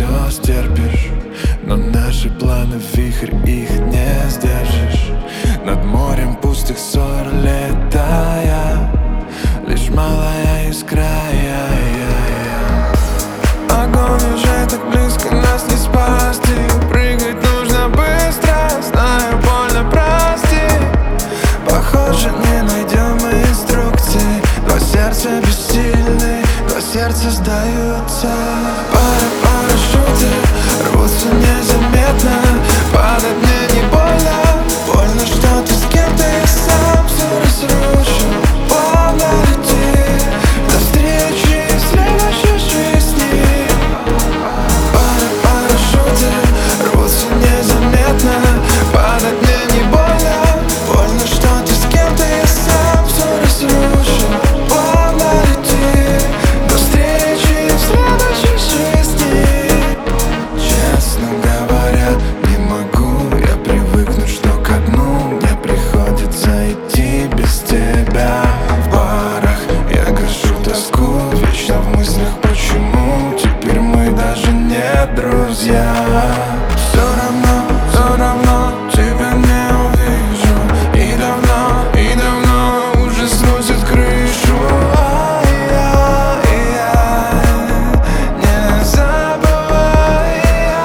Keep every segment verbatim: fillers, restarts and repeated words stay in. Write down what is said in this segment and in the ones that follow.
все стерпишь, но наши планы в вихрь, их не сдержишь. Над морем пустых ссор летая, лишь малая искра, я, я, я. Огонь уже так близко, нас не спасти. Прыгать нужно быстро, знаю, больно, прости. Похоже, не найдем мы инструкции. Два сердца бессильны, два сердца сдаются. Пара парашюты рвутся незаметно. Падать мне не больно, больно, что ты с кем-то, я сам все разрушу. Плавно лети до встречи в следующей жизни. Пара парашюты рвутся незаметно. Падать мне не больно, больно, что ты с кем-то, я сам все разрушу. Плавно лети до встречи в следующей жизни. Честно говоря, не могу я привыкнуть, что ко дну мне приходится идти без тебя. В барах я гашу тоску, вечно в мыслях, почему теперь мы даже не друзья. Все равно, все равно тебя не увижу. И давно, и давно уже сносит крышу. А я, я не забывай.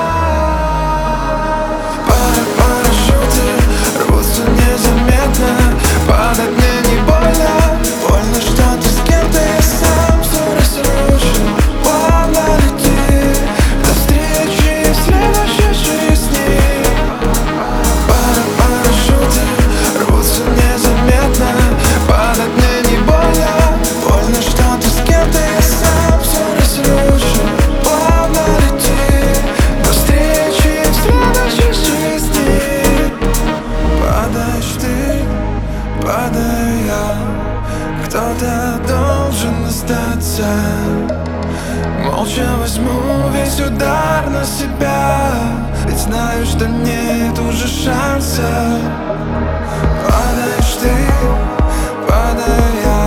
Пара парашюты рвутся незаметно. Падать мне не больно, больно, что ты с кем-то, я сам все разрушу. Плавно лети до встречи в следующей жизни. Пара парашюты рвутся незаметно. Падать мне не больно, больно, что ты с кем-то, я сам все разрушу. Плавно лети до встречи в следующей жизни. Падаешь ты, падаю я, кто-то должен остаться. Молча возьму весь удар на себя, ведь знаю, что нет уже шанса. Падаешь ты, падаю я,